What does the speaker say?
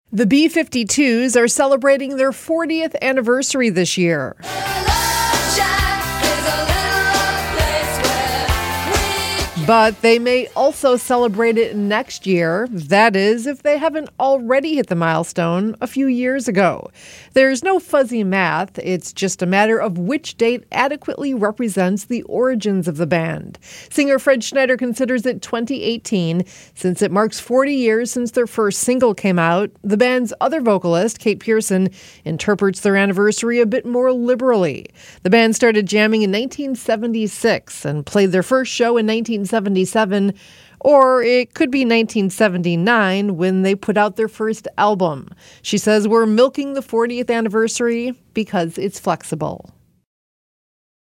The B-52s are celebrating their 40th anniversary this year. But they may also celebrate it next year. That is, if they haven't already hit the milestone a few years ago. There's no fuzzy math. It's just a matter of which date adequately represents the origins of the band. Singer Fred Schneider considers it 2018, since it marks 40 years since their first single came out. The band's other vocalist, Kate Pearson, interprets their anniversary a bit more liberally. The band started jamming in 1976 and played their first show in 1977, or it could be 1979 when they put out their first album. She says we're milking the 40th anniversary because it's flexible.